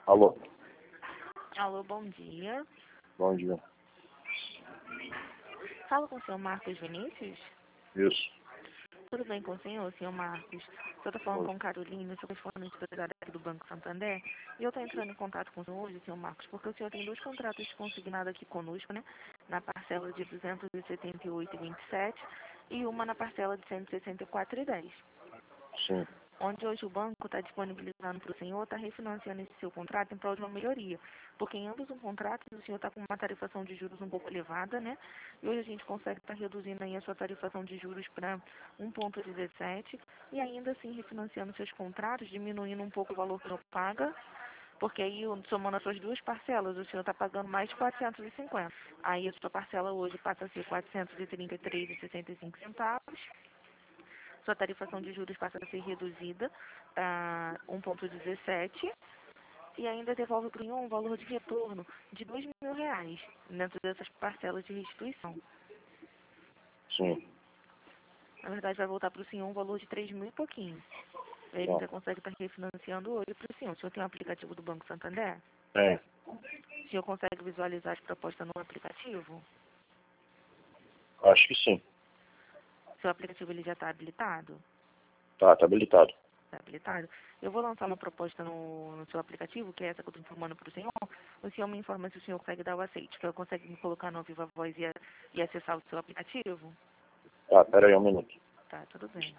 Alô, Alô, bom dia. bom dia. Falo com o senhor Marcos Vinícius? Isso. Tudo bem com o senhor Marcos? Eu estou falando com Carolina, sou correspondente empresária aqui do Banco Santander. E eu estou entrando em contato com o senhor hoje, senhor Marcos, porque o senhor tem 2 contratos consignados aqui conosco, né? Na parcela de 278,27 e uma na parcela de 164,10. Sim. Onde hoje o banco está disponibilizando para o senhor, está refinanciando esse seu contrato em prol de uma melhoria. Porque em ambos os contratos o senhor está com uma tarifação de juros um pouco elevada, né? E hoje a gente consegue estar reduzindo aí a sua tarifação de juros para 1,17 e ainda assim refinanciando seus contratos, diminuindo um pouco o valor que o senhor paga, porque aí somando as suas 2 parcelas, o senhor está pagando mais de 450. Aí a sua parcela hoje passa a ser 433,65 centavos. Sua tarifação de juros passa a ser reduzida para 1,17 e ainda devolve para o senhor um valor de retorno de R$ 2.000 dentro dessas parcelas de restituição. Sim. Na verdade, vai voltar para o senhor um valor de 3.000 e pouquinho. Aí a gente já consegue estar refinanciando hoje para o senhor. O senhor tem um aplicativo do Banco Santander? Tem. O senhor consegue visualizar as propostas no aplicativo? Acho que sim. Seu aplicativo ele já está habilitado? Tá habilitado. Está habilitado? Eu vou lançar uma proposta no seu aplicativo, que é essa que eu estou informando para o senhor. O senhor me informa se o senhor consegue dar o aceite, que eu consigo me colocar no Viva Voz e acessar o seu aplicativo? Tá, pera aí um minuto. Tá, tudo bem.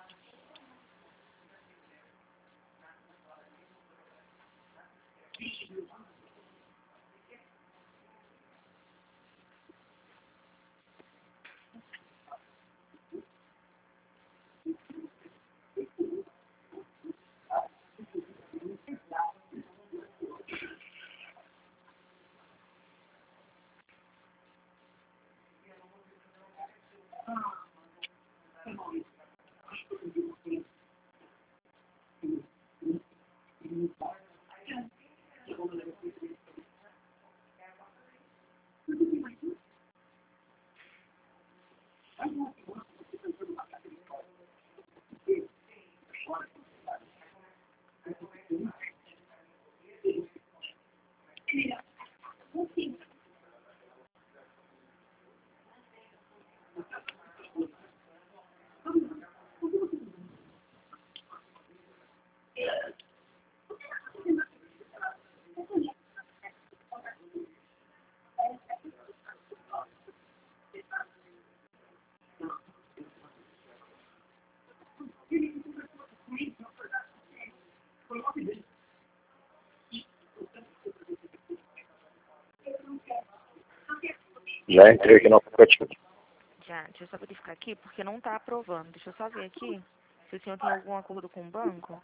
Já entrei aqui no aplicativo. Já, deixa eu só verificar aqui, porque não está aprovando. Deixa eu só ver aqui se o senhor tem algum acordo com o banco.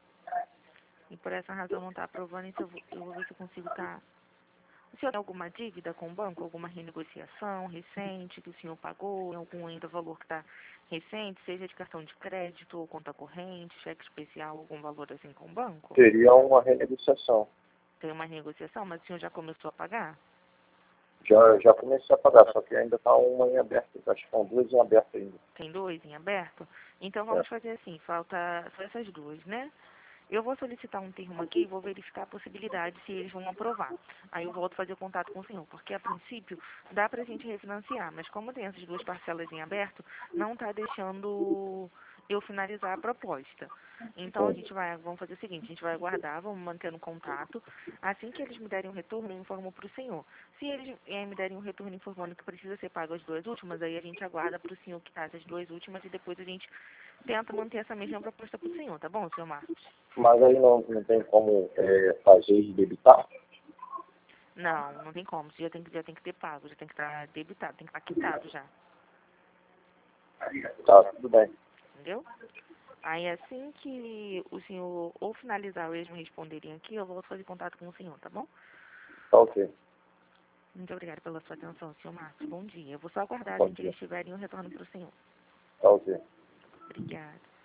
E por essa razão não está aprovando, então eu vou ver se eu consigo estar... O senhor tem alguma dívida com o banco? Alguma renegociação recente que o senhor pagou? Algum ainda valor que está recente, seja de cartão de crédito ou conta corrente, cheque especial, algum valor assim com o banco? Teria uma renegociação. Tem uma renegociação, mas o senhor já começou a pagar? Já comecei a pagar, só que ainda tá uma em aberto. Acho que são 2 em aberto ainda. Tem 2 em aberto? Então vamos fazer assim, falta só essas 2, né? Eu vou solicitar um termo aqui e vou verificar a possibilidade se eles vão aprovar. Aí eu volto a fazer contato com o senhor, porque a princípio dá pra gente refinanciar, mas como tem essas 2 parcelas em aberto, não tá deixando eu finalizar a proposta. Então vamos fazer o seguinte, a gente vai aguardar, vamos mantendo contato. Assim que eles me derem um retorno, eu informo para o senhor. Se eles me derem um retorno informando que precisa ser pago as 2 últimas, aí a gente aguarda para o senhor quitar essas 2 últimas e depois a gente tenta manter essa mesma proposta para o senhor, tá bom, senhor Marcos? Mas aí não tem como fazer e debitar? Não tem como. Você já tem que ter pago, já tem que estar debitado, tem que estar quitado já. Tá, tudo bem. Entendeu? Aí assim que o senhor ou finalizar ou eles me responderem aqui, eu volto a fazer contato com o senhor, tá bom? Tá ok. Muito obrigada pela sua atenção, senhor Marcos. Bom dia. Eu vou só aguardar Bom assim que dia. eles tiverem um retorno para o senhor. Tá ok. Obrigada.